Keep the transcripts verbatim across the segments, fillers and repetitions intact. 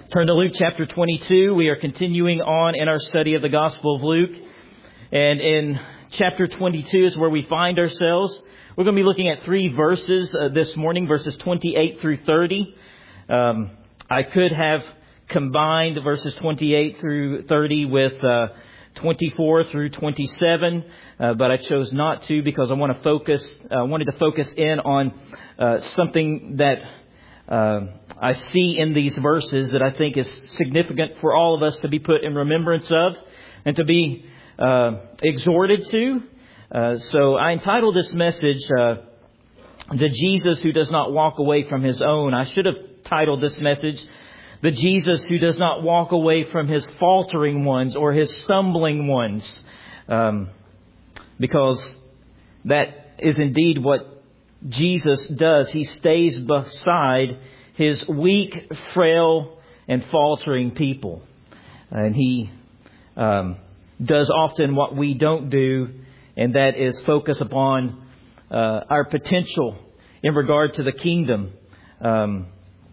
Turn to Luke chapter twenty-two. We are continuing on in our study of the Gospel of Luke. And in chapter twenty-two is where we find ourselves. We're going to be looking at three verses uh, this morning, verses twenty-eight through thirty. Um, I could have combined verses twenty-eight through thirty with uh, twenty-four through twenty-seven, uh, but I chose not to because I want to focus. I uh, wanted to focus in on uh, something that uh, I see in these verses that I think is significant for all of us to be put in remembrance of and to be uh, exhorted to. Uh, so I entitled this message, uh, "The Jesus Who Does Not Walk Away from His Own." I should have titled this message, "The Jesus Who Does Not Walk Away from His Faltering Ones or His Stumbling Ones," um, because that is indeed what Jesus does. He stays beside His weak, frail, and faltering people. And He um, does often what we don't do, and that is focus upon uh, our potential in regard to the kingdom. Um,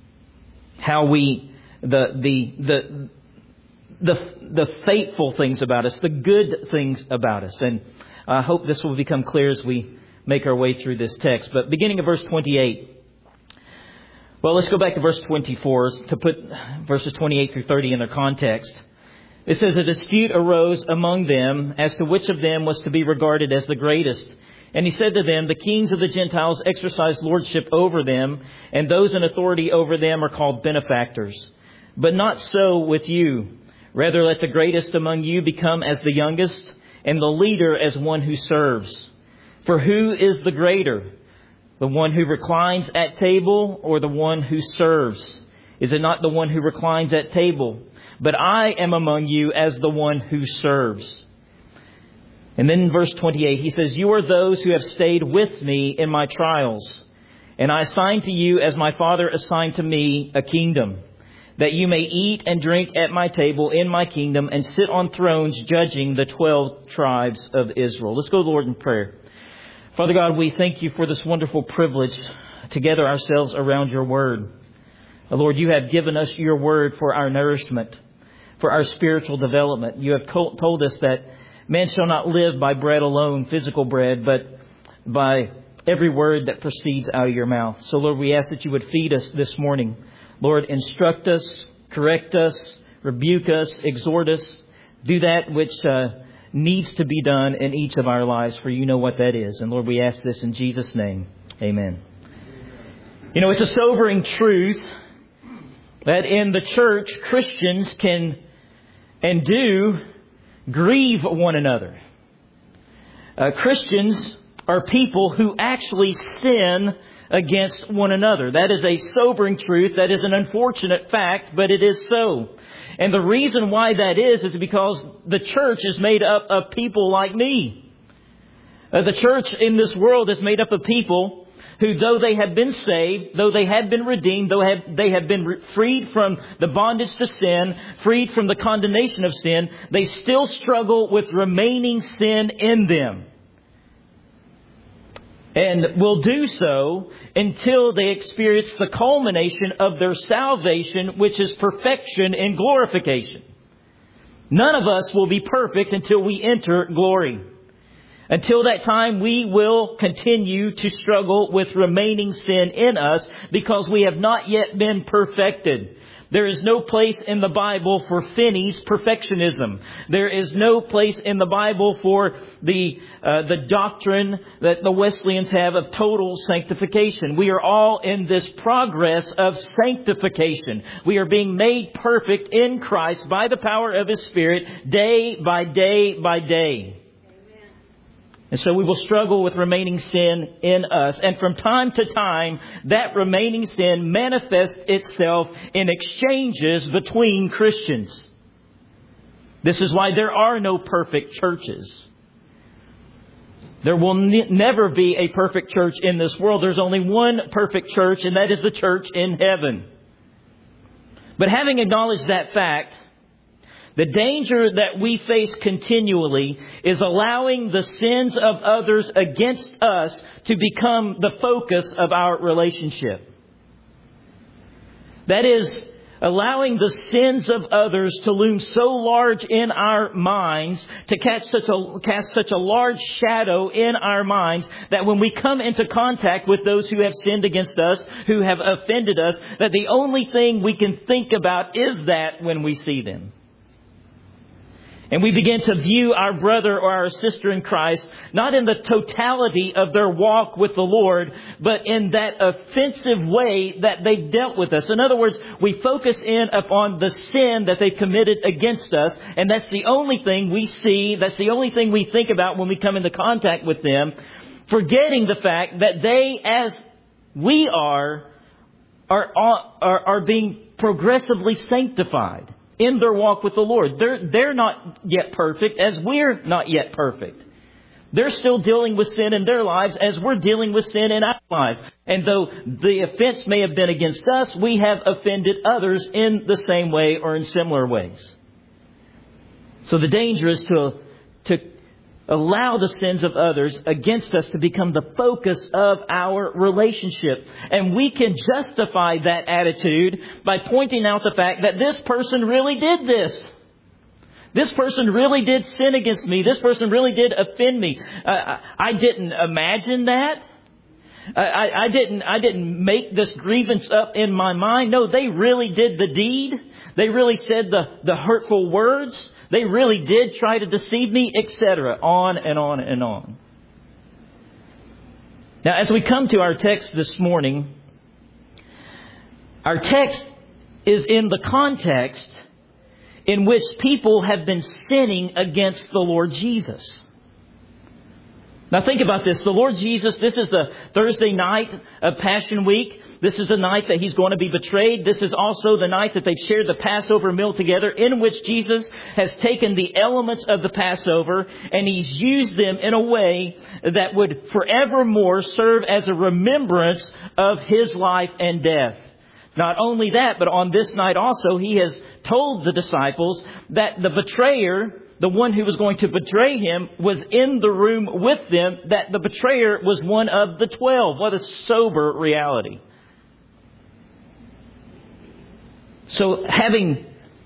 how we, the, the, the, the, the faithful things about us, the good things about us. And I hope this will become clear as we make our way through this text. But beginning of verse twenty-eight. Well, let's go back to verse twenty-four to put verses twenty-eight through thirty in their context. It says, "A dispute arose among them as to which of them was to be regarded as the greatest. And he said to them, the kings of the Gentiles exercise lordship over them, and those in authority over them are called benefactors. But not so with you. Rather, let the greatest among you become as the youngest, and the leader as one who serves. For who is the greater? The one who reclines at table or the one who serves? Is it not the one who reclines at table? But I am among you as the one who serves." And then in verse twenty-eight, he says, "You are those who have stayed with me in my trials. And I assign to you, as my Father assigned to me, a kingdom, that you may eat and drink at my table in my kingdom and sit on thrones judging the twelve tribes of Israel." Let's go to the Lord in prayer. Father God, we thank you for this wonderful privilege to gather ourselves around your word. Lord, you have given us your word for our nourishment, for our spiritual development. You have told us that man shall not live by bread alone, physical bread, but by every word that proceeds out of your mouth. So, Lord, we ask that you would feed us this morning. Lord, instruct us, correct us, rebuke us, exhort us. Do that which uh, needs to be done in each of our lives, for you know what that is. And, Lord, we ask this in Jesus' name. Amen. You know, it's a sobering truth that in the church, Christians can and do grieve one another. Uh, Christians are people who actually sin against one another. That is a sobering truth. That is an unfortunate fact, but it is so. And the reason why that is, is because the church is made up of people like me. Uh, the church in this world is made up of people who, though they have been saved, though they have been redeemed, though have, they have been re- freed from the bondage to sin, freed from the condemnation of sin, they still struggle with remaining sin in them. And will do so until they experience the culmination of their salvation, which is perfection and glorification. None of us will be perfect until we enter glory. Until that time, we will continue to struggle with remaining sin in us because we have not yet been perfected. There is no place in the Bible for Finney's perfectionism. There is no place in the Bible for the uh, the doctrine that the Wesleyans have of total sanctification. We are all in this progress of sanctification. We are being made perfect in Christ by the power of His Spirit day by day by day. And so we will struggle with remaining sin in us. And from time to time, that remaining sin manifests itself in exchanges between Christians. This is why there are no perfect churches. There will ne- never be a perfect church in this world. There's only one perfect church, and that is the church in heaven. But having acknowledged that fact, the danger that we face continually is allowing the sins of others against us to become the focus of our relationship. That is, allowing the sins of others to loom so large in our minds, to catch such a, cast such a large shadow in our minds, that when we come into contact with those who have sinned against us, who have offended us, that the only thing we can think about is that when we see them. And we begin to view our brother or our sister in Christ, not in the totality of their walk with the Lord, but in that offensive way that they've dealt with us. In other words, we focus in upon the sin that they've committed against us, and that's the only thing we see, that's the only thing we think about when we come into contact with them, forgetting the fact that they, as we are, are, are, are being progressively sanctified in their walk with the Lord. They're, they're not yet perfect as we're not yet perfect. They're still dealing with sin in their lives as we're dealing with sin in our lives. And though the offense may have been against us, we have offended others in the same way or in similar ways. So the danger is to, to allow the sins of others against us to become the focus of our relationship. And we can justify that attitude by pointing out the fact that this person really did this. This person really did sin against me. This person really did offend me. Uh, I, I didn't imagine that. I, I didn't, I didn't make this grievance up in my mind. No, they really did the deed. They really said the, the hurtful words. They really did try to deceive me, et cetera. On and on and on. Now, as we come to our text this morning, our text is in the context in which people have been sinning against the Lord Jesus. Now think about this. The Lord Jesus, this is the Thursday night of Passion Week. This is the night that He's going to be betrayed. This is also the night that they've shared the Passover meal together, in which Jesus has taken the elements of the Passover and He's used them in a way that would forevermore serve as a remembrance of His life and death. Not only that, but on this night also, He has told the disciples that the betrayer, the one who was going to betray Him, was in the room with them, that the betrayer was one of the twelve. What a sober reality. So having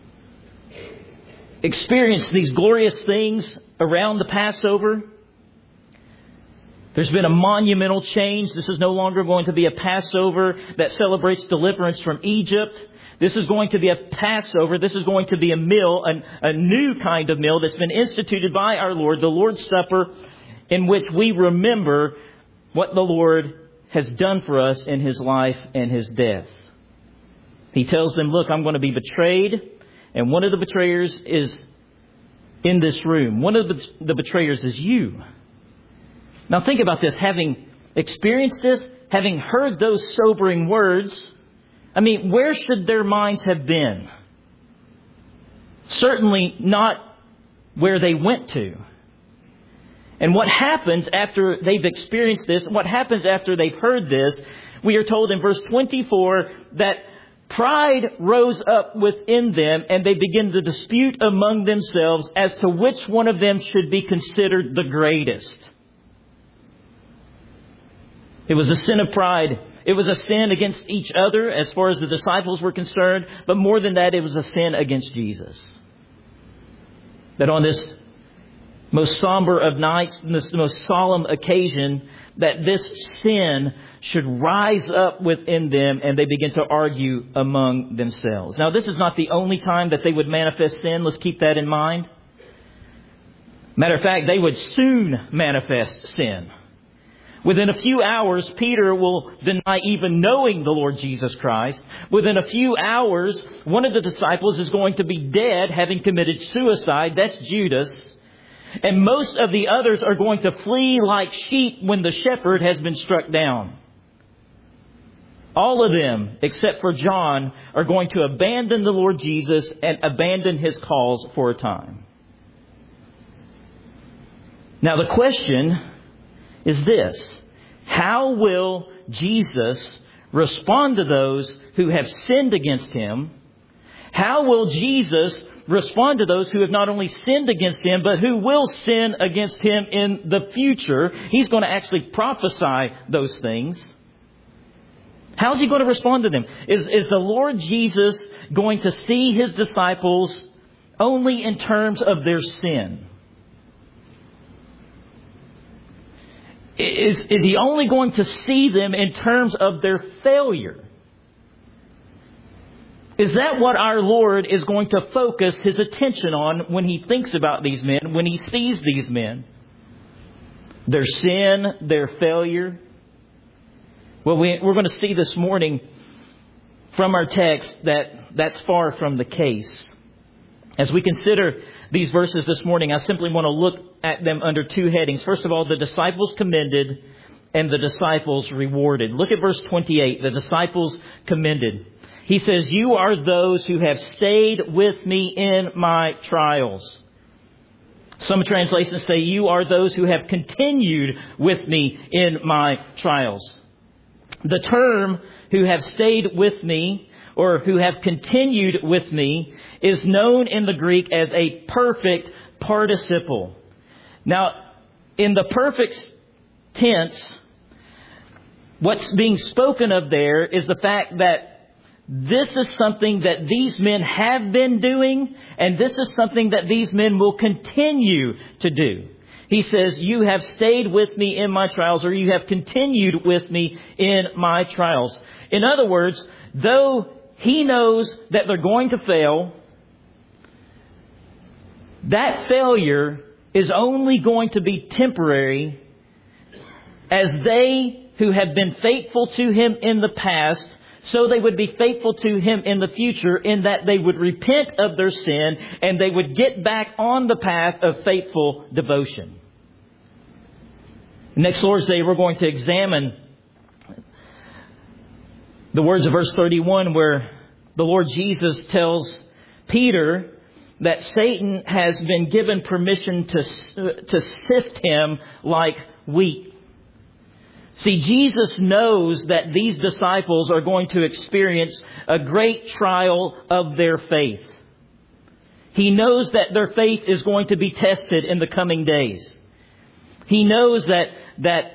experienced these glorious things around the Passover, there's been a monumental change. This is no longer going to be a Passover that celebrates deliverance from Egypt. This is going to be a Passover. This is going to be a meal, a, a new kind of meal that's been instituted by our Lord, the Lord's Supper, in which we remember what the Lord has done for us in His life and His death. He tells them, look, I'm going to be betrayed. And one of the betrayers is in this room. One of the, the betrayers is you. Now think about this. Having experienced this, having heard those sobering words, I mean, where should their minds have been? Certainly not where they went to. And what happens after they've experienced this, what happens after they've heard this, we are told in verse twenty-four that pride rose up within them and they begin to dispute among themselves as to which one of them should be considered the greatest. It was a sin of pride. It was a sin against each other as far as the disciples were concerned. But more than that, it was a sin against Jesus. That on this most somber of nights, this most solemn occasion, that this sin should rise up within them and they begin to argue among themselves. Now, this is not the only time that they would manifest sin. Let's keep that in mind. Matter of fact, they would soon manifest sin. Within a few hours, Peter will deny even knowing the Lord Jesus Christ. Within a few hours, one of the disciples is going to be dead, having committed suicide. That's Judas. And most of the others are going to flee like sheep when the shepherd has been struck down. All of them, except for John, are going to abandon the Lord Jesus and abandon His cause for a time. Now the question is this: how will Jesus respond to those who have sinned against Him? How will Jesus respond to those who have not only sinned against Him, but who will sin against Him in the future? He's going to actually prophesy those things. How's He going to respond to them? Is, is the Lord Jesus going to see His disciples only in terms of their sin? Is, is He only going to see them in terms of their failure? Is that what our Lord is going to focus His attention on when He thinks about these men, when He sees these men? Their sin, their failure? Well, we, we're going to see this morning from our text that that's far from the case. As we consider these verses this morning, I simply want to look at them under two headings. First of all, the disciples commended and the disciples rewarded. Look at verse twenty-eight, the disciples commended. He says, "You are those who have stayed with me in my trials." Some translations say, "You are those who have continued with me in my trials." The term "who have stayed with me" or "who have continued with me" is known in the Greek as a perfect participle. Now, in the perfect tense, what's being spoken of there is the fact that this is something that these men have been doing, and this is something that these men will continue to do. He says, "You have stayed with me in my trials," or "You have continued with me in my trials." In other words, though He knows that they're going to fail, that failure is only going to be temporary, as they who have been faithful to Him in the past, so they would be faithful to Him in the future, in that they would repent of their sin and they would get back on the path of faithful devotion. Next Lord's Day, we're going to examine the words of verse thirty-one, where the Lord Jesus tells Peter that Satan has been given permission to, to sift him like wheat. See, Jesus knows that these disciples are going to experience a great trial of their faith. He knows that their faith is going to be tested in the coming days. He knows that that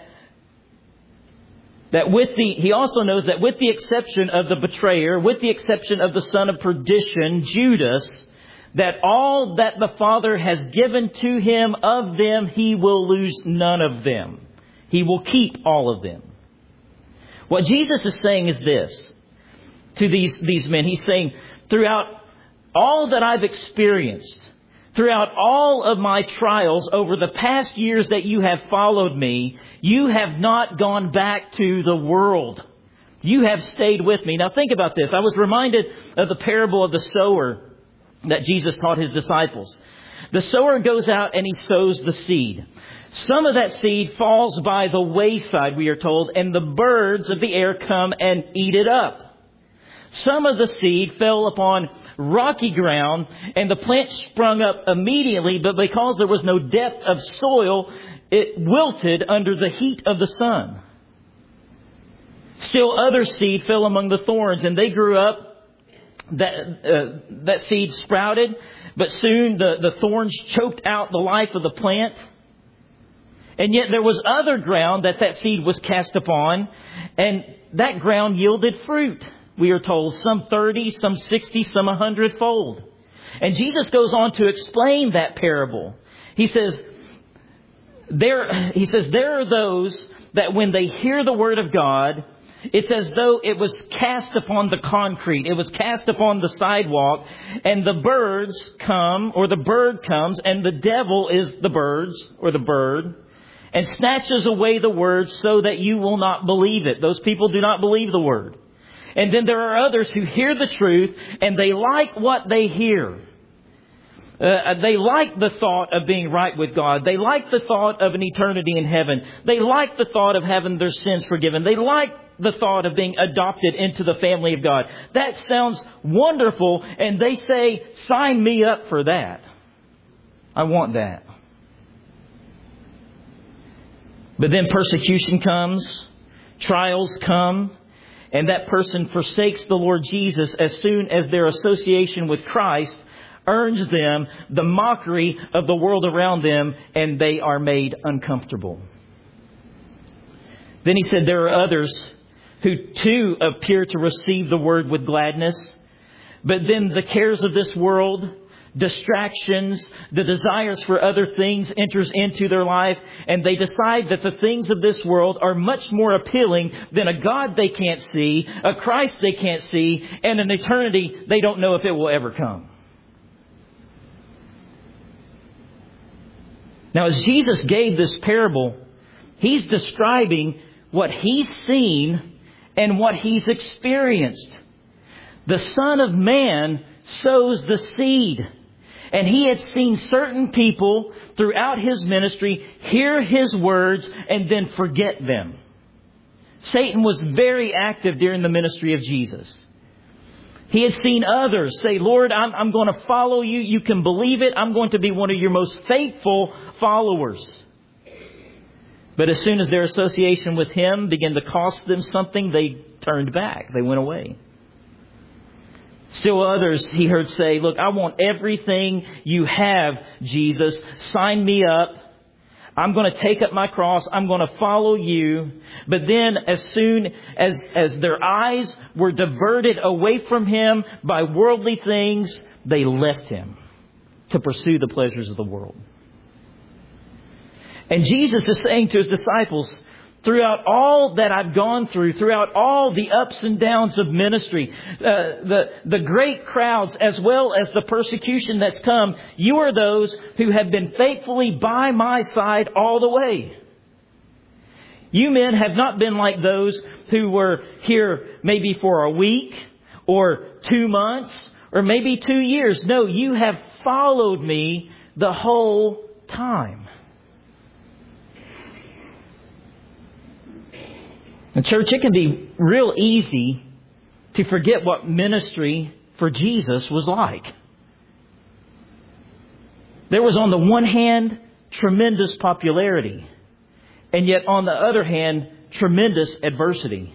that with the he also knows that with the exception of the betrayer, with the exception of the son of perdition, Judas, that all that the Father has given to Him of them, He will lose none of them. He will keep all of them. What Jesus is saying is this to these, these men. He's saying, throughout all that I've experienced, throughout all of my trials over the past years that you have followed me, you have not gone back to the world. You have stayed with me. Now think about this. I was reminded of the parable of the sower that Jesus taught His disciples. The sower goes out and he sows the seed. Some of that seed falls by the wayside, we are told, and the birds of the air come and eat it up. Some of the seed fell upon rocky ground, and the plant sprung up immediately, but because there was no depth of soil, it wilted under the heat of the sun. Still other seed fell among the thorns, and they grew up. That, uh, that seed sprouted, but soon the, the thorns choked out the life of the plant. And yet there was other ground that that seed was cast upon, and that ground yielded fruit, we are told, some thirty, some sixty, some a hundred fold. And Jesus goes on to explain that parable. He says, there, he says, there are those that when they hear the word of God, it's as though it was cast upon the concrete. It was cast upon the sidewalk, and the birds come, or the bird comes, and the devil is the birds, or the bird, and snatches away the word so that you will not believe it. Those people do not believe the word. And then there are others who hear the truth and they like what they hear. Uh, they like the thought of being right with God. They like the thought of an eternity in heaven. They like the thought of having their sins forgiven. They like the thought of being adopted into the family of God. That sounds wonderful, and they say, "Sign me up for that. I want that." But then persecution comes, trials come, and that person forsakes the Lord Jesus as soon as their association with Christ earns them the mockery of the world around them, and they are made uncomfortable. Then he said there are others who too appear to receive the word with gladness, But then the cares of this world, distractions, the desires for other things enters into their life, and they decide that the things of this world are much more appealing than a God they can't see, a Christ they can't see, and an eternity they don't know if it will ever come. Now, as Jesus gave this parable, He's describing what He's seen and what He's experienced. The Son of Man sows the seed. And He had seen certain people throughout His ministry hear His words and then forget them. Satan was very active during the ministry of Jesus. He had seen others say, Lord, I'm, I'm going to follow you. You can believe it. I'm going to be one of your most faithful followers. But as soon as their association with Him began to cost them something, they turned back. They went away. Still others He heard say, look, I want everything you have, Jesus. Sign me up. I'm going to take up my cross. I'm going to follow you. But then as soon as, as their eyes were diverted away from Him by worldly things, they left Him to pursue the pleasures of the world. And Jesus is saying to His disciples, throughout all that I've gone through, throughout all the ups and downs of ministry, uh, the, the great crowds as well as the persecution that's come, you are those who have been faithfully by my side all the way. You men have not been like those who were here maybe for a week or two months or maybe two years. No, you have followed me the whole time. And church, it can be real easy to forget what ministry for Jesus was like. There was on the one hand tremendous popularity, and yet on the other hand tremendous adversity.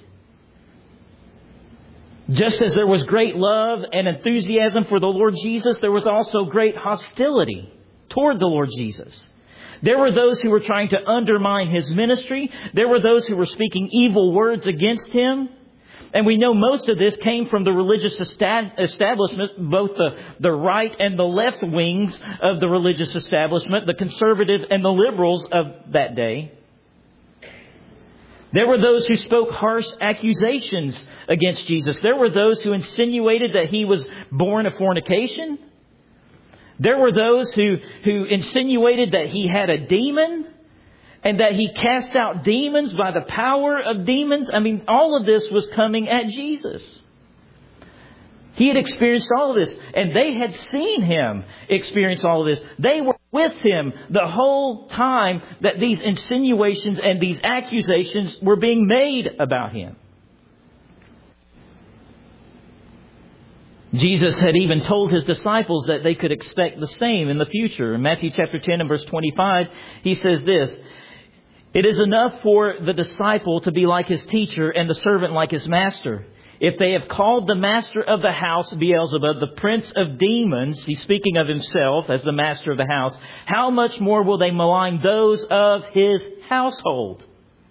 Just as there was great love and enthusiasm for the Lord Jesus, there was also great hostility toward the Lord Jesus. There were those who were trying to undermine His ministry. There were those who were speaking evil words against Him. And we know most of this came from the religious establishment, both the, the right and the left wings of the religious establishment, the conservative and the liberals of that day. There were those who spoke harsh accusations against Jesus. There were those who insinuated that He was born of fornication. There were those who, who insinuated that He had a demon and that He cast out demons by the power of demons. I mean, all of this was coming at Jesus. He had experienced all of this, and they had seen Him experience all of this. They were with Him the whole time that these insinuations and these accusations were being made about Him. Jesus had even told His disciples that they could expect the same in the future. In Matthew chapter ten and verse twenty-five, He says this, "It is enough for the disciple to be like his teacher and the servant like his master. If they have called the master of the house Beelzebub, the prince of demons," He's speaking of Himself as the master of the house, "how much more will they malign those of His household?"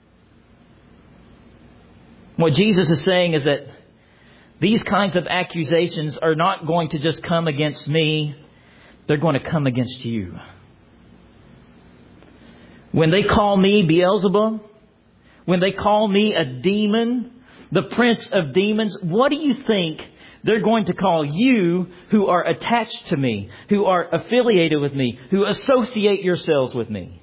What Jesus is saying is that these kinds of accusations are not going to just come against me. They're going to come against you. When they call me Beelzebub, when they call me a demon, the prince of demons, what do you think they're going to call you who are attached to me, who are affiliated with me, who associate yourselves with me?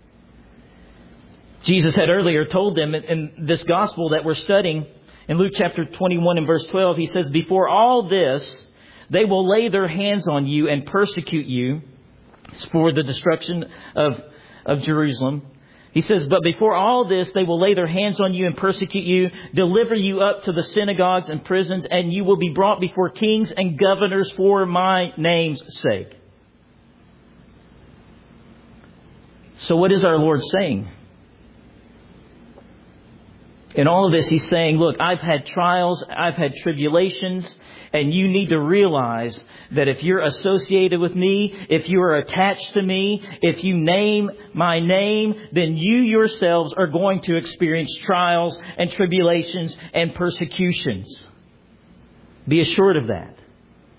Jesus had earlier told them in this gospel that we're studying, in Luke chapter twenty-one and verse twelve, He says, "Before all this, they will lay their hands on you and persecute you." It's for the destruction of, of Jerusalem. He says, "But before all this, they will lay their hands on you and persecute you, deliver you up to the synagogues and prisons, and you will be brought before kings and governors for my name's sake." So what is our Lord saying? In all of this, He's saying, look, I've had trials, I've had tribulations, and you need to realize that if you're associated with me, if you are attached to me, if you name my name, then you yourselves are going to experience trials and tribulations and persecutions. Be assured of that.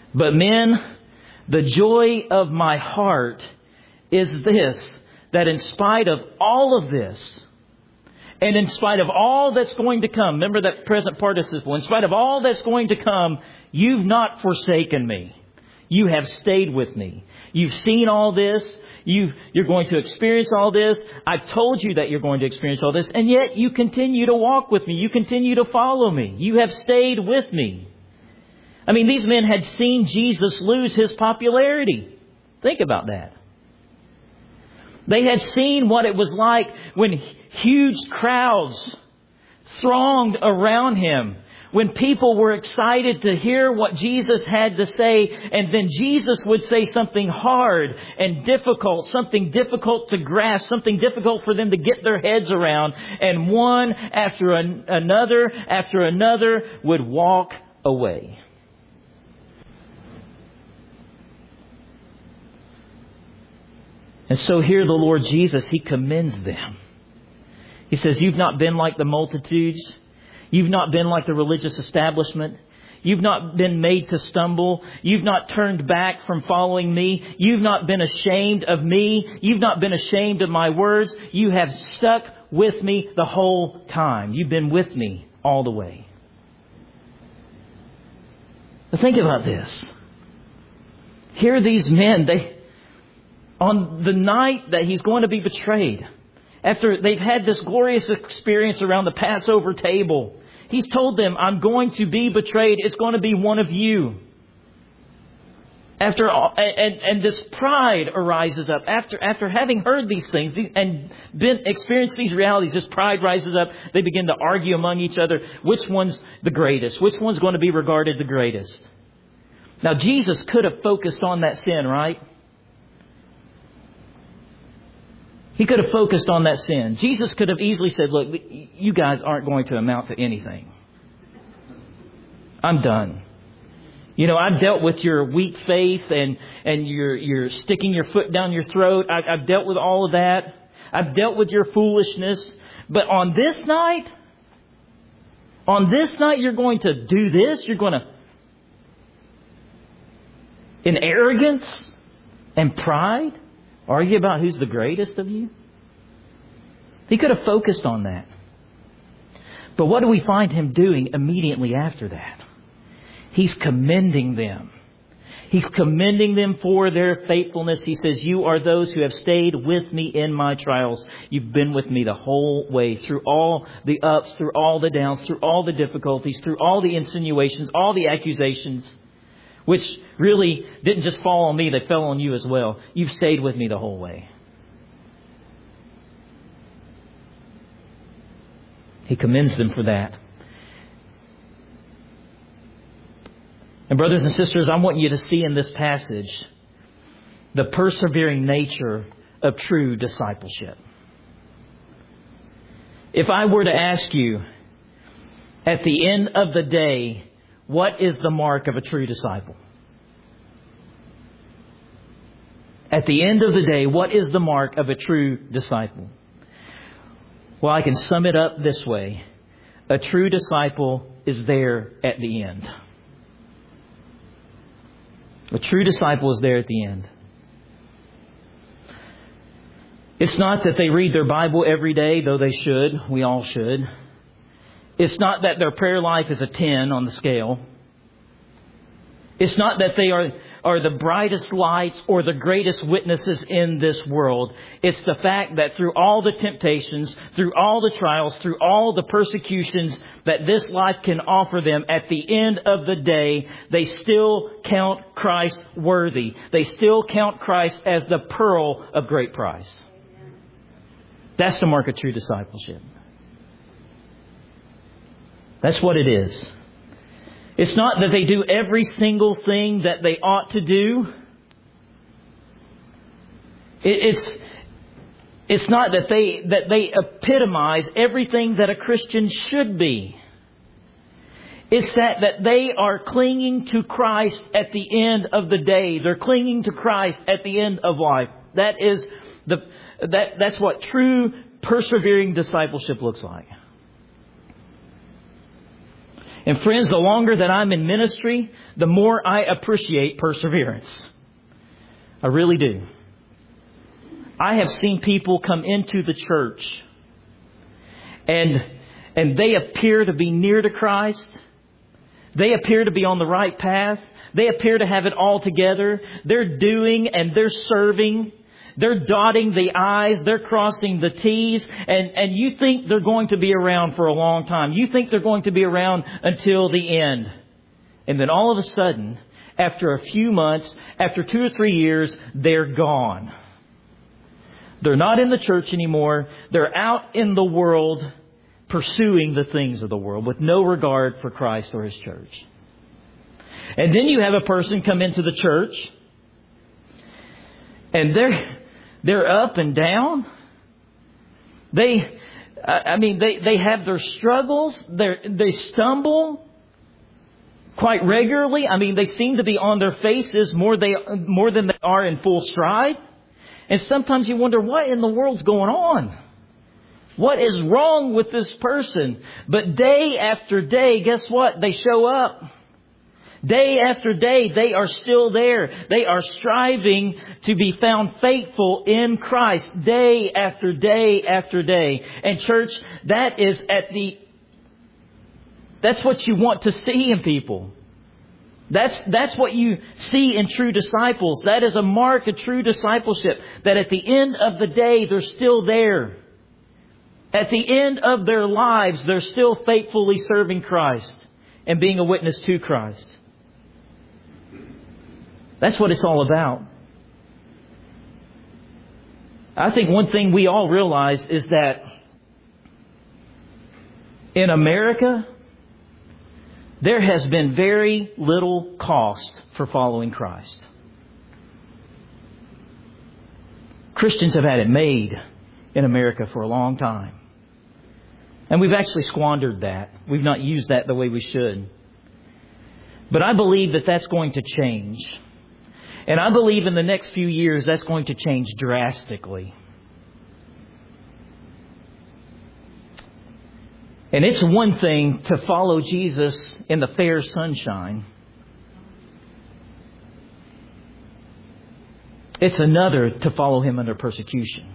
But men, the joy of my heart is this, that in spite of all of this, and in spite of all that's going to come, remember that present participle, in spite of all that's going to come, you've not forsaken me. You have stayed with me. You've seen all this. You've, you're going to experience all this. I've told you that you're going to experience all this. And yet you continue to walk with me. You continue to follow me. You have stayed with me. I mean, these men had seen Jesus lose His popularity. Think about that. They had seen what it was like when huge crowds thronged around Him. When people were excited to hear what Jesus had to say, and then Jesus would say something hard and difficult, something difficult to grasp, something difficult for them to get their heads around, and one after an, another after another would walk away. And so here the Lord Jesus, He commends them. He says, you've not been like the multitudes. You've not been like the religious establishment. You've not been made to stumble. You've not turned back from following me. You've not been ashamed of me. You've not been ashamed of my words. You have stuck with me the whole time. You've been with me all the way. But think about this. Here are these men, they, on the night that He's going to be betrayed, after they've had this glorious experience around the Passover table, He's told them, I'm going to be betrayed. It's going to be one of you. After all, and, and this pride arises up. After, after having heard these things and been experienced these realities, this pride rises up. They begin to argue among each other. Which one's the greatest? Which one's going to be regarded the greatest? Now, Jesus could have focused on that sin, right? He could have focused on that sin. Jesus could have easily said, look, you guys aren't going to amount to anything. I'm done. You know, I've dealt with your weak faith and, and you're, you're sticking your foot down your throat. I, I've dealt with all of that. I've dealt with your foolishness. But on this night, on this night, you're going to do this. You're going to, in arrogance and pride, argue about who's the greatest of you? He could have focused on that. But what do we find Him doing immediately after that? He's commending them. He's commending them for their faithfulness. He says, you are those who have stayed with me in my trials. You've been with me the whole way, through all the ups, through all the downs, through all the difficulties, through all the insinuations, all the accusations, which really didn't just fall on me, they fell on you as well. You've stayed with me the whole way. He commends them for that. And brothers and sisters, I want you to see in this passage the persevering nature of true discipleship. If I were to ask you, at the end of the day, what is the mark of a true disciple? At the end of the day, what is the mark of a true disciple? Well, I can sum it up this way. A true disciple is there at the end. A true disciple is there at the end. It's not that they read their Bible every day, though they should. We all should. It's not that their prayer life is a ten on the scale. It's not that they are, are the brightest lights or the greatest witnesses in this world. It's the fact that through all the temptations, through all the trials, through all the persecutions that this life can offer them, at the end of the day, they still count Christ worthy. They still count Christ as the pearl of great price. That's the mark of true discipleship. That's what it is. It's not that they do every single thing that they ought to do. It, it's, it's not that they, that they epitomize everything that a Christian should be. It's that, that they are clinging to Christ at the end of the day. They're clinging to Christ at the end of life. That is the, that, that's what true persevering discipleship looks like. And friends, the longer that I'm in ministry, the more I appreciate perseverance. I really do. I have seen people come into the church and, and they appear to be near to Christ. They appear to be on the right path. They appear to have it all together. They're doing and they're serving. They're dotting the I's. They're crossing the T's. And, and you think they're going to be around for a long time. You think they're going to be around until the end. And then all of a sudden, after a few months, after two or three years, they're gone. They're not in the church anymore. They're out in the world pursuing the things of the world with no regard for Christ or His church. And then you have a person come into the church and they're, they're up and down. They, I mean, they, they have their struggles. They they stumble quite regularly. I mean, they seem to be on their faces more they more than they are in full stride. And sometimes you wonder, what in the world's going on? What is wrong with this person? But day after day, guess what? They show up. Day after day, they are still there. They are striving to be found faithful in Christ day after day after day. And church, that is at the, that's what you want to see in people. That's, that's what you see in true disciples. That is a mark of true discipleship. That at the end of the day, they're still there. At the end of their lives, they're still faithfully serving Christ and being a witness to Christ. That's what it's all about. I think one thing we all realize is that in America, there has been very little cost for following Christ. Christians have had it made in America for a long time. And we've actually squandered that. We've not used that the way we should. But I believe that that's going to change. And I believe in the next few years that's going to change drastically. And it's one thing to follow Jesus in the fair sunshine. It's another to follow Him under persecution.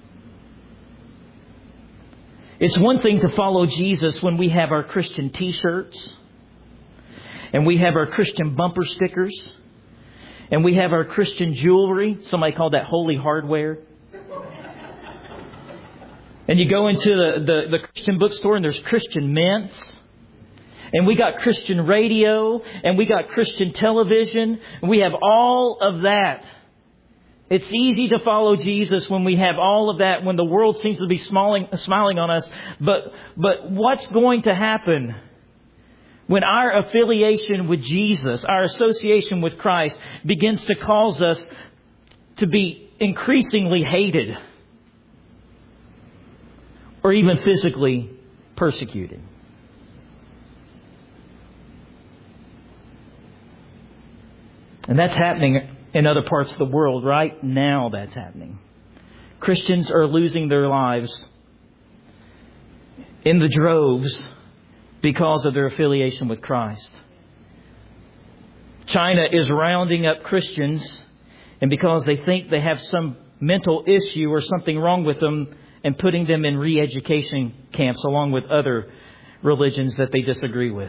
It's one thing to follow Jesus when we have our Christian t-shirts and we have our Christian bumper stickers and we have our Christian jewelry. Somebody called that holy hardware. And you go into the, the, the Christian bookstore and there's Christian mints. And we got Christian radio. And we got Christian television. And we have all of that. It's easy to follow Jesus when we have all of that, when the world seems to be smiling, smiling on us. But, but what's going to happen when our affiliation with Jesus, our association with Christ, begins to cause us to be increasingly hated or even physically persecuted? And that's happening in other parts of the world right now. That's happening. Christians are losing their lives in the droves because of their affiliation with Christ. China is rounding up Christians, and because they think they have some mental issue or something wrong with them, and putting them in re-education camps along with other religions that they disagree with.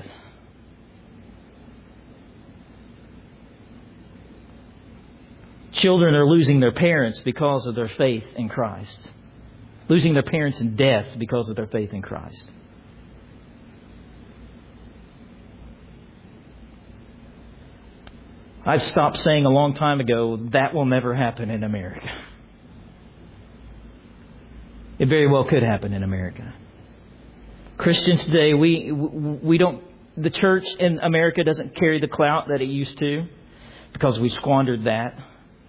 Children are losing their parents because of their faith in Christ. Losing their parents in death because of their faith in Christ. I've stopped saying a long time ago, that will never happen in America. It very well could happen in America. Christians today, we we don't, the church in America doesn't carry the clout that it used to because we squandered that.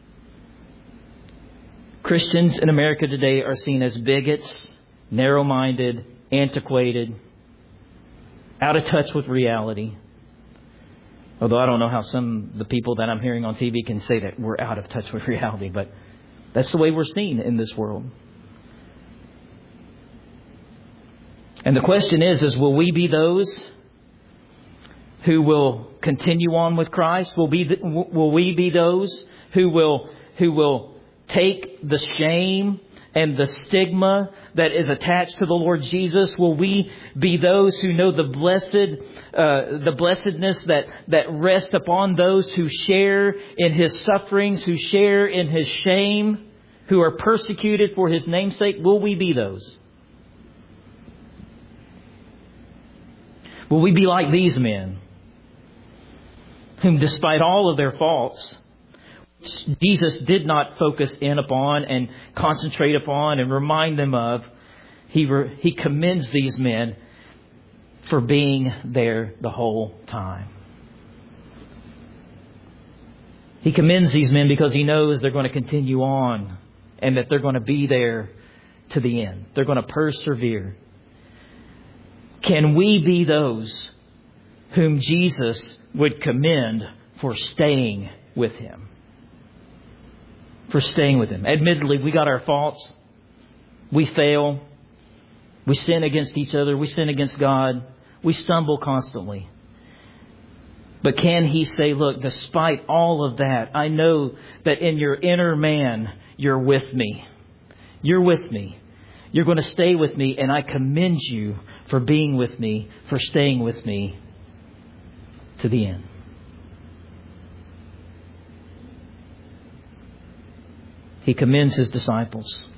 Christians in America today are seen as bigots, narrow-minded, antiquated, out of touch with reality. Although I don't know how some of the people that I'm hearing on T V can say that we're out of touch with reality, but that's the way we're seen in this world. And the question is, is will we be those who will continue on with Christ? Will be the, will we be those who will who will take the shame and the stigma that is attached to the Lord Jesus? Will we be those who know the blessed, uh, the blessedness that, that rests upon those who share in His sufferings, who share in His shame, who are persecuted for His name's sake? Will we be those? Will we be like these men, whom despite all of their faults, Jesus did not focus in upon and concentrate upon and remind them of. He, re, he commends these men for being there the whole time. He commends these men because He knows they're going to continue on and that they're going to be there to the end. They're going to persevere. Can we be those whom Jesus would commend for staying with Him? For staying with Him. Admittedly, we got our faults. We fail. We sin against each other. We sin against God. We stumble constantly. But can He say, look, despite all of that, I know that in your inner man, you're with me. You're with me. You're going to stay with me, and I commend you for being with me, for staying with me to the end. He commends His disciples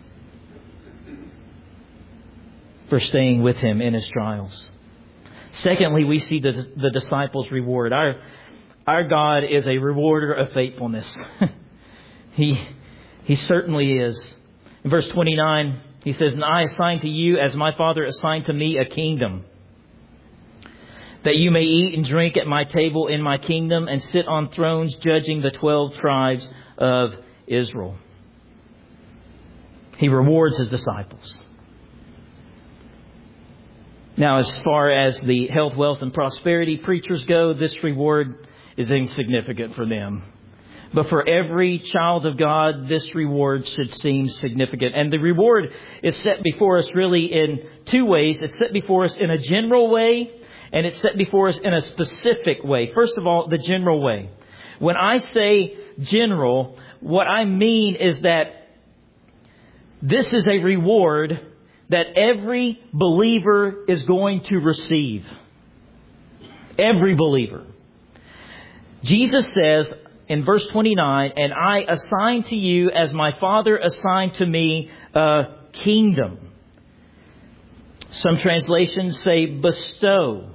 for staying with Him in His trials. Secondly, we see the, the disciples' reward. Our, our God is a rewarder of faithfulness. he, he certainly is. In verse twenty-nine, He says, "And I assign to you, as my Father assigned to me, a kingdom, that you may eat and drink at my table in my kingdom and sit on thrones judging the twelve tribes of Israel." He rewards His disciples. Now, as far as the health, wealth, and prosperity preachers go, this reward is insignificant for them. But for every child of God, this reward should seem significant. And the reward is set before us really in two ways. It's set before us in a general way, and it's set before us in a specific way. First of all, the general way. When I say general, what I mean is that this is a reward that every believer is going to receive. Every believer. Jesus says in verse twenty-nine, "And I assign to you, as my Father assigned to me, a kingdom." Some translations say bestow.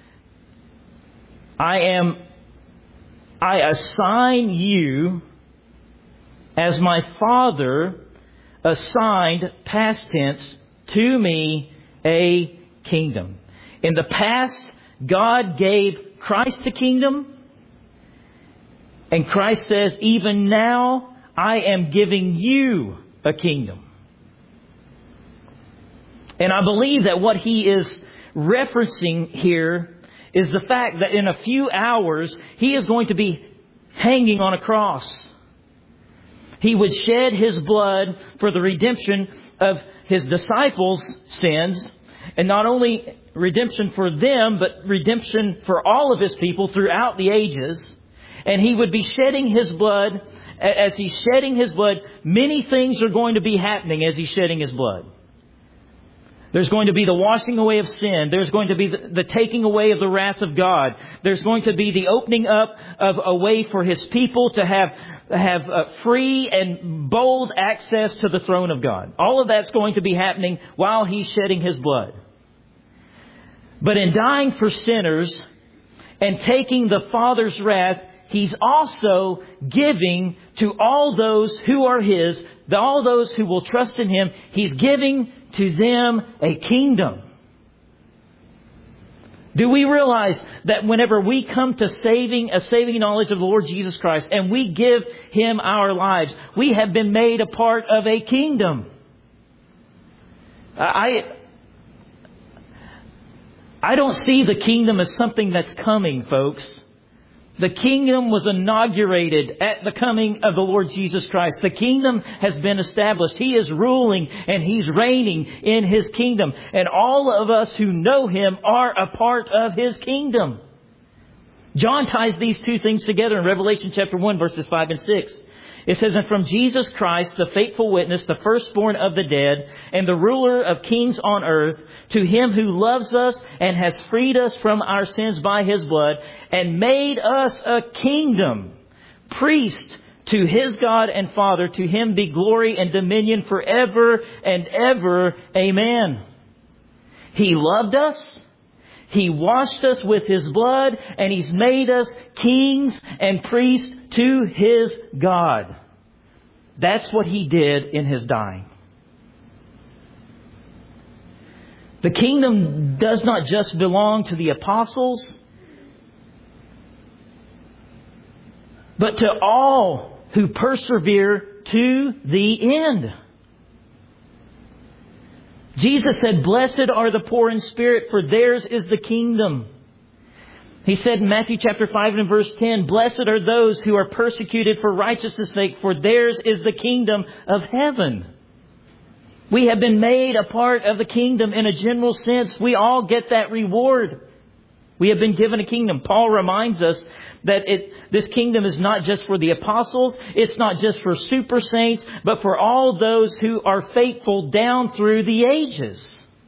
I am, I assign you as my Father assigned, past tense, to me a kingdom. In the past, God gave Christ the kingdom. And Christ says, even now, I am giving you a kingdom. And I believe that what He is referencing here is the fact that in a few hours, He is going to be hanging on a cross. He would shed His blood for the redemption of His disciples' sins. And not only redemption for them, but redemption for all of His people throughout the ages. And He would be shedding His blood. As He's shedding His blood, many things are going to be happening as He's shedding His blood. There's going to be the washing away of sin. There's going to be the, the taking away of the wrath of God. There's going to be the opening up of a way for His people to have have uh, free and bold access to the throne of God. All of that's going to be happening while He's shedding His blood. But in dying for sinners and taking the Father's wrath, He's also giving to all those who are His, all those who will trust in Him, He's giving to them a kingdom. Do we realize that whenever we come to saving, a saving knowledge of the Lord Jesus Christ, and we give Him our lives, we have been made a part of a kingdom? I, I don't see the kingdom as something that's coming, folks. The kingdom was inaugurated at the coming of the Lord Jesus Christ. The kingdom has been established. He is ruling and He's reigning in His kingdom. And all of us who know Him are a part of His kingdom. John ties these two things together in Revelation chapter one, verses five and six. It says, "And from Jesus Christ, the faithful witness, the firstborn of the dead, and the ruler of kings on earth, to Him who loves us and has freed us from our sins by His blood, and made us a kingdom, priest to His God and Father, to Him be glory and dominion forever and ever. Amen." He loved us. He washed us with His blood, and He's made us kings and priests to His God. That's what He did in His dying. The kingdom does not just belong to the apostles, but to all who persevere to the end. Jesus said, "Blessed are the poor in spirit, for theirs is the kingdom." He said in Matthew chapter five and verse ten, "Blessed are those who are persecuted for righteousness' sake, for theirs is the kingdom of heaven." We have been made a part of the kingdom in a general sense. We all get that reward. We have been given a kingdom. Paul reminds us that it, this kingdom is not just for the apostles. It's not just for super saints, but for all those who are faithful down through the ages.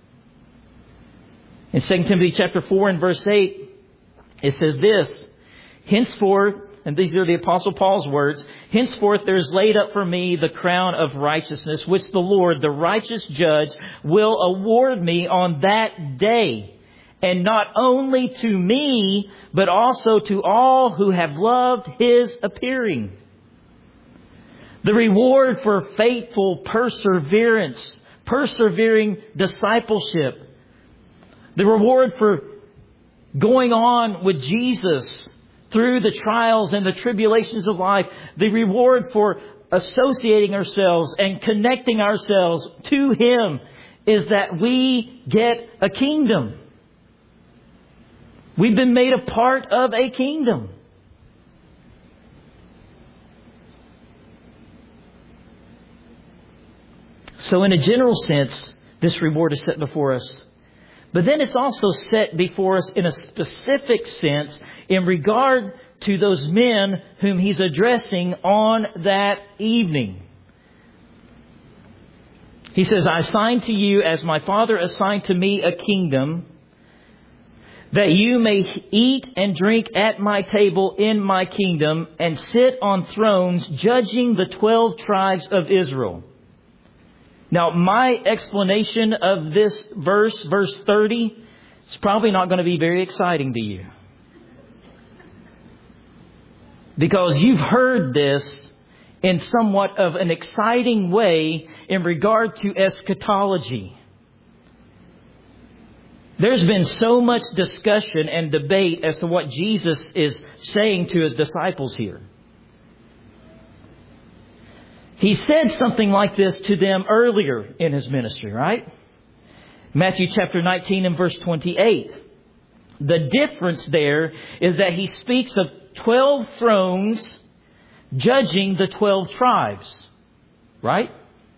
In Second Timothy chapter four and verse eight, it says this, "Henceforth," and these are the Apostle Paul's words, "henceforth there is laid up for me the crown of righteousness, which the Lord, the righteous judge, will award me on that day. And not only to me, but also to all who have loved His appearing." The reward for faithful perseverance, persevering discipleship. The reward for going on with Jesus through the trials and the tribulations of life. The reward for associating ourselves and connecting ourselves to Him is that we get a kingdom. We've been made a part of a kingdom. So in a general sense, this reward is set before us. But then it's also set before us in a specific sense in regard to those men whom He's addressing on that evening. He says, "I assign to you as my Father assigned to me a kingdom, that you may eat and drink at my table in my kingdom and sit on thrones judging the twelve tribes of Israel." Now, my explanation of this verse, verse thirty, is probably not going to be very exciting to you. Because you've heard this in somewhat of an exciting way in regard to eschatology. There's been so much discussion and debate as to what Jesus is saying to His disciples here. He said something like this to them earlier in His ministry, right? Matthew chapter nineteen and verse twenty-eight. The difference there is that He speaks of twelve thrones judging the twelve tribes, right?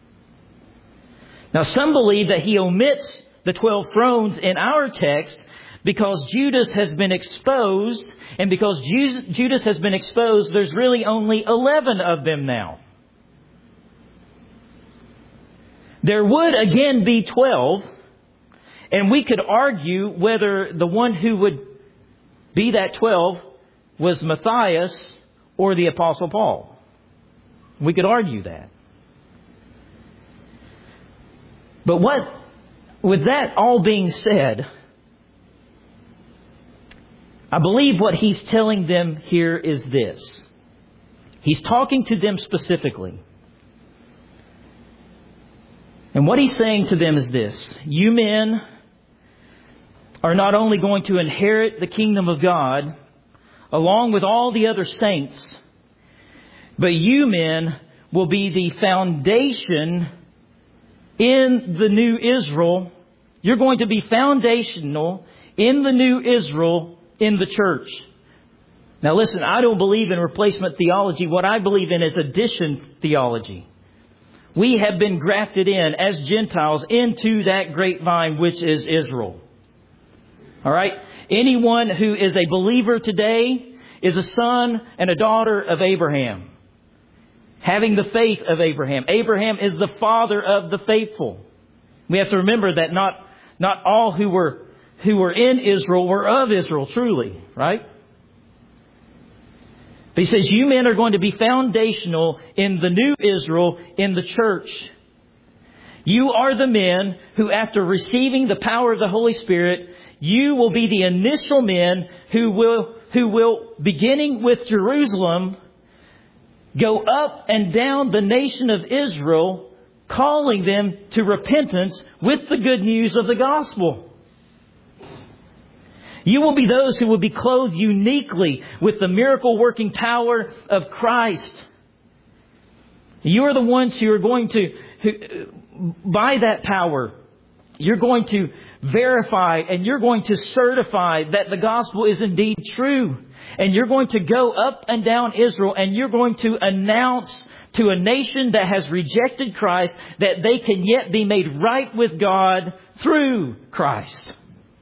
Now, some believe that He omits the twelve thrones in our text because Judas has been exposed, and because Judas has been exposed, there's really only eleven of them now. There would again be twelve, and we could argue whether the one who would be that twelve was Matthias or the Apostle Paul. We could argue that. But what, with that all being said, I believe what He's telling them here is this. He's talking to them specifically. And what He's saying to them is this: you men are not only going to inherit the kingdom of God along with all the other saints, but you men will be the foundation in the new Israel. You're going to be foundational in the new Israel in the church. Now listen, I don't believe in replacement theology. What I believe in is addition theology. We have been grafted in as Gentiles into that grapevine which is Israel. All right? Anyone who is a believer today is a son and a daughter of Abraham, having the faith of Abraham. Abraham is the father of the faithful. We have to remember that not not all who were who were in Israel were of Israel truly, right? But he says, you men are going to be foundational in the new Israel, in the church. You are the men who, after receiving the power of the Holy Spirit, you will be the initial men who will, who will, beginning with Jerusalem, go up and down the nation of Israel, calling them to repentance with the good news of the gospel. You will be those who will be clothed uniquely with the miracle-working power of Christ. You are the ones who are going to, who, by that power, you're going to verify and you're going to certify that the gospel is indeed true. And you're going to go up and down Israel and you're going to announce to a nation that has rejected Christ that they can yet be made right with God through Christ.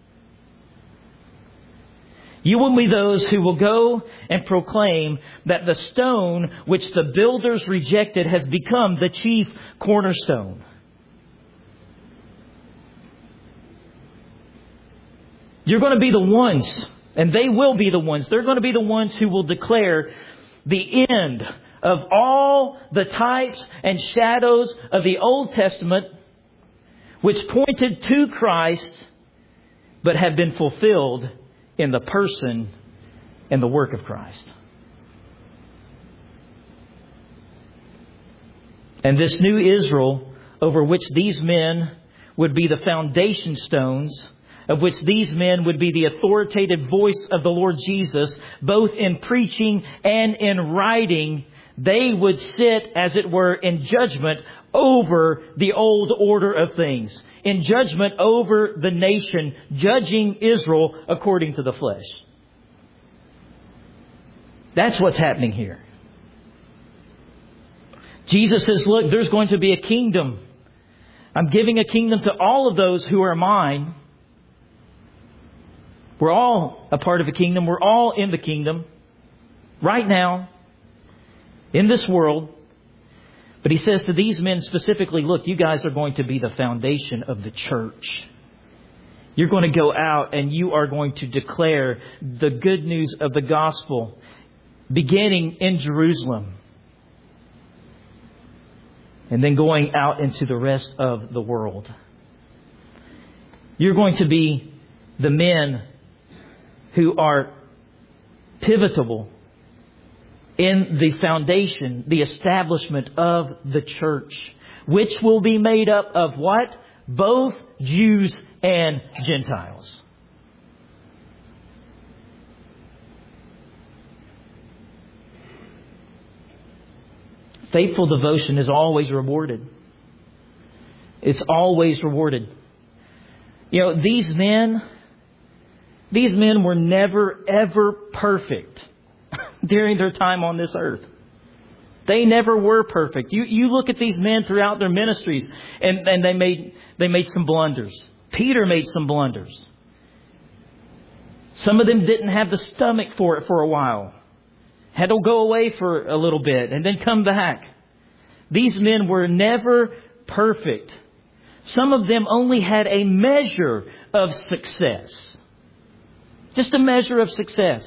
You will be those who will go and proclaim that the stone which the builders rejected has become the chief cornerstone. You're going to be the ones, and they will be the ones, they're going to be the ones who will declare the end of all the types and shadows of the Old Testament which pointed to Christ but have been fulfilled in the person and the work of Christ. And this new Israel, over which these men would be the foundation stones, of which these men would be the authoritative voice of the Lord Jesus, both in preaching and in writing, they would sit, as it were, in judgment over the old order of things, in judgment over the nation, judging Israel according to the flesh. That's what's happening here. Jesus says, look, there's going to be a kingdom. I'm giving a kingdom to all of those who are mine. We're all a part of a kingdom. We're all in the kingdom right now in this world. But he says to these men specifically, look, you guys are going to be the foundation of the church. You're going to go out and you are going to declare the good news of the gospel beginning in Jerusalem and then going out into the rest of the world. You're going to be the men who are pivotal in the foundation, the establishment of the church, which will be made up of what? Both Jews and Gentiles. Faithful devotion is always rewarded. It's always rewarded. You know, these men, these men were never, ever perfect during their time on this earth. They never were perfect. You you look at these men throughout their ministries, and, and they made they made some blunders. Peter made some blunders. Some of them didn't have the stomach for it for a while. Had to go away for a little bit and then come back. These men were never perfect. Some of them only had a measure of success. Just a measure of success.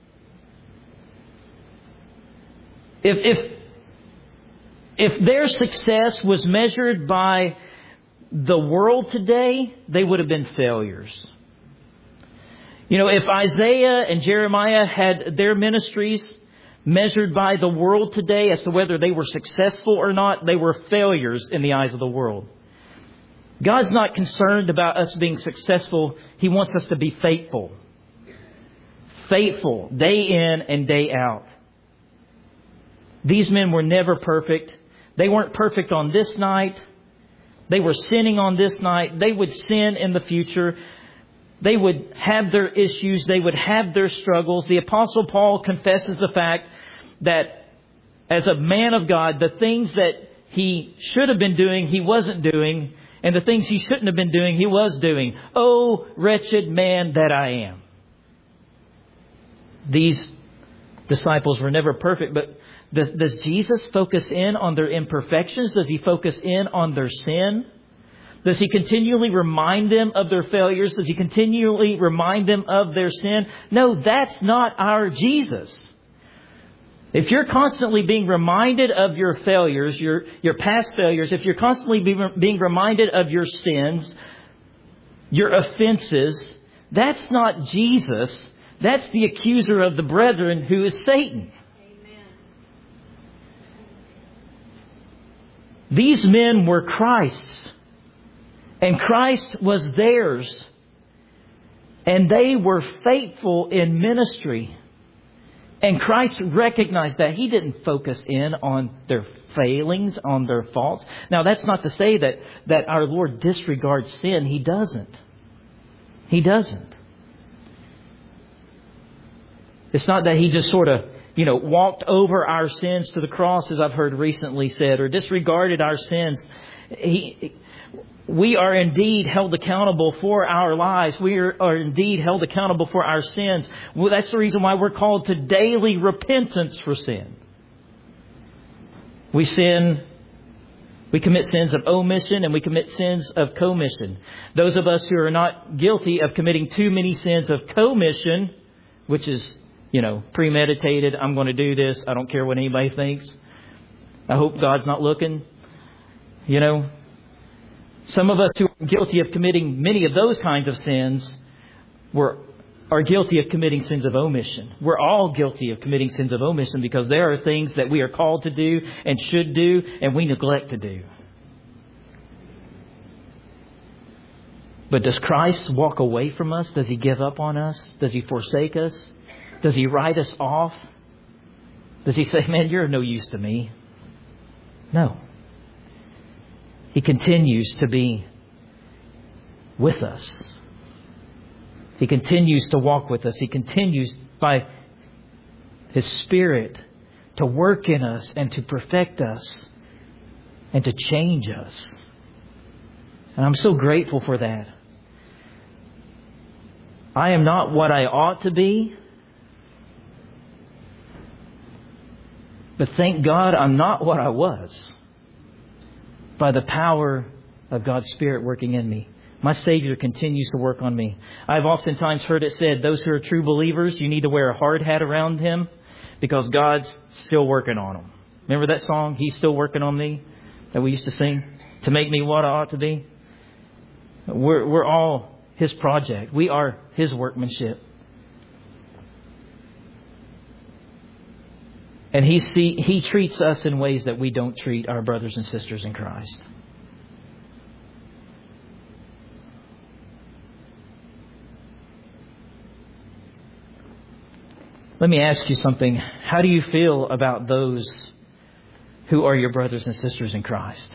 If, if, if their success was measured by the world today, they would have been failures. You know, if Isaiah and Jeremiah had their ministries measured by the world today as to whether they were successful or not, they were failures in the eyes of the world. God's not concerned about us being successful. He wants us to be faithful. Faithful, day in and day out. These men were never perfect. They weren't perfect on this night. They were sinning on this night. They would sin in the future. They would have their issues. They would have their struggles. The Apostle Paul confesses the fact that as a man of God, the things that he should have been doing, he wasn't doing. And the things he shouldn't have been doing, he was doing. Oh, wretched man that I am. These disciples were never perfect, but does, does Jesus focus in on their imperfections? Does he focus in on their sin? Does he continually remind them of their failures? Does he continually remind them of their sin? No, that's not our Jesus. If you're constantly being reminded of your failures, your, your past failures, if you're constantly be, being reminded of your sins, your offenses, that's not Jesus. That's the accuser of the brethren, who is Satan. Amen. These men were Christ's, and Christ was theirs, and they were faithful in ministry. And Christ recognized that. He didn't focus in on their failings, on their faults. Now, that's not to say that, that our Lord disregards sin. He doesn't. He doesn't. It's not that He just sort of, you know, walked over our sins to the cross, as I've heard recently said, or disregarded our sins. He... We are indeed held accountable for our lives. We are, are indeed held accountable for our sins. Well, that's the reason why we're called to daily repentance for sin. We sin, we commit sins of omission, and we commit sins of commission. Those of us who are not guilty of committing too many sins of commission, which is, you know, premeditated, I'm going to do this, I don't care what anybody thinks. I hope God's not looking. You know, some of us who are guilty of committing many of those kinds of sins were, are guilty of committing sins of omission. We're all guilty of committing sins of omission because there are things that we are called to do and should do and we neglect to do. But does Christ walk away from us? Does He give up on us? Does He forsake us? Does He write us off? Does He say, man, you're of no use to me? No. He continues to be with us. He continues to walk with us. He continues by His Spirit to work in us and to perfect us and to change us. And I'm so grateful for that. I am not what I ought to be. But thank God I'm not what I was, by the power of God's Spirit working in me. My Savior continues to work on me. I've oftentimes heard it said, those who are true believers, you need to wear a hard hat around Him because God's still working on them. Remember that song, He's Still Working on Me, that we used to sing? To make me what I ought to be. We're, we're all His project. We are His workmanship. And he, see, he treats us in ways that we don't treat our brothers and sisters in Christ. Let me ask you something. How do you feel about those who are your brothers and sisters in Christ?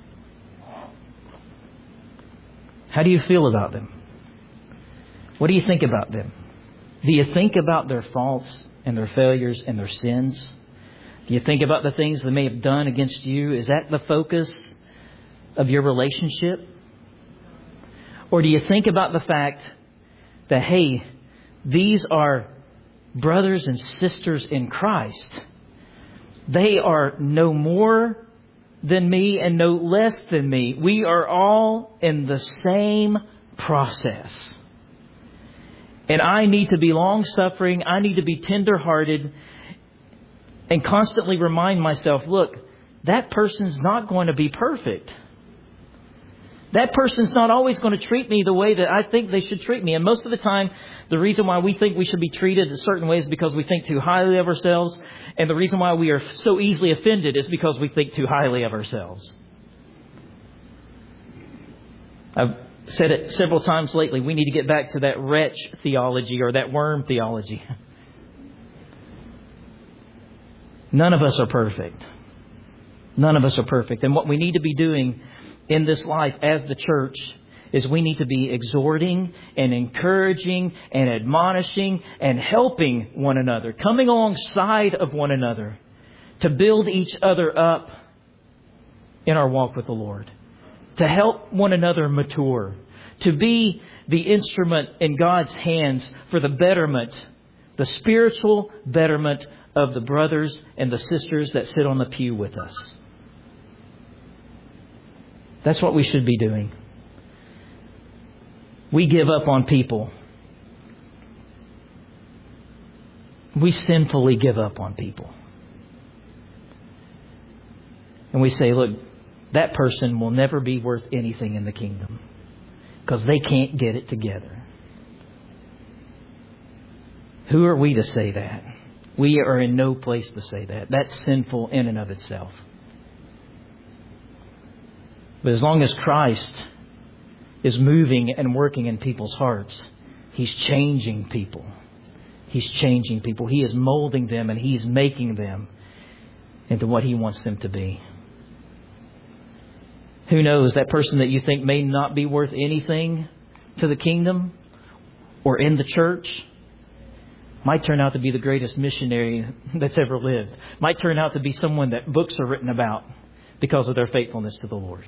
How do you feel about them? What do you think about them? Do you think about their faults and their failures and their sins? Do you think about the things they may have done against you? Is that the focus of your relationship? Or do you think about the fact that, hey, these are brothers and sisters in Christ. They are no more than me and no less than me. We are all in the same process. And I need to be long-suffering. I need to be tender-hearted and constantly remind myself, look, that person's not going to be perfect. That person's not always going to treat me the way that I think they should treat me. And most of the time, the reason why we think we should be treated a certain way is because we think too highly of ourselves. And the reason why we are so easily offended is because we think too highly of ourselves. I've said it several times lately. We need to get back to that wretch theology or that worm theology. None of us are perfect. None of us are perfect. And what we need to be doing in this life as the church is we need to be exhorting and encouraging and admonishing and helping one another, coming alongside of one another to build each other up in our walk with the Lord, to help one another mature, to be the instrument in God's hands for the betterment, the spiritual betterment of the brothers and the sisters that sit on the pew with us. That's what we should be doing. We give up on people. We sinfully give up on people. And we say, look, that person will never be worth anything in the kingdom because they can't get it together. Who are we to say that? We are in no place to say that. That's sinful in and of itself. But as long as Christ is moving and working in people's hearts, He's changing people. He's changing people. He is molding them and He's making them into what He wants them to be. Who knows, that person that you think may not be worth anything to the kingdom or in the church might turn out to be the greatest missionary that's ever lived. Might turn out to be someone that books are written about because of their faithfulness to the Lord.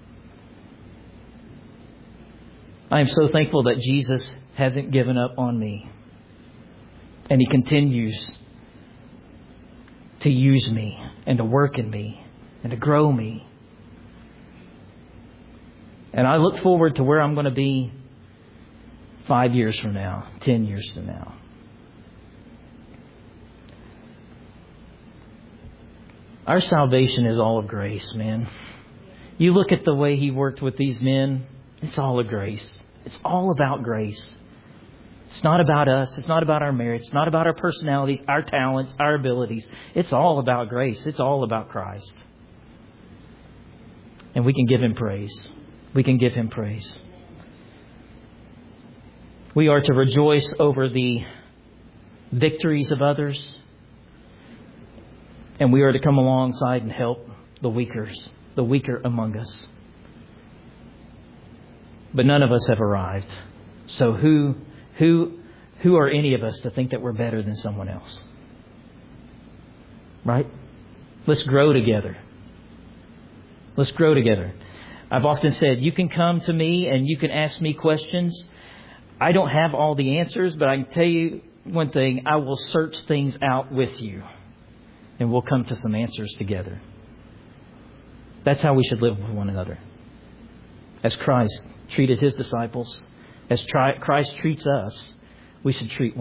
I am so thankful that Jesus hasn't given up on me. And He continues to use me and to work in me and to grow me. And I look forward to where I'm going to be five years from now, ten years from now. Our salvation is all of grace, man. You look at the way He worked with these men, it's all of grace. It's all about grace. It's not about us. It's not about our merits. It's not about our personalities, our talents, our abilities. It's all about grace. It's all about Christ. And we can give Him praise. We can give Him praise. We are to rejoice over the victories of others. And we are to come alongside and help the weakers, the weaker among us. But none of us have arrived. So who, who, who are any of us to think that we're better than someone else? Right? Let's grow together. Let's grow together. I've often said, you can come to me and you can ask me questions. I don't have all the answers, but I can tell you one thing. I will search things out with you. And we'll come to some answers together. That's how we should live with one another. As Christ treated His disciples, as Christ treats us, we should treat one another.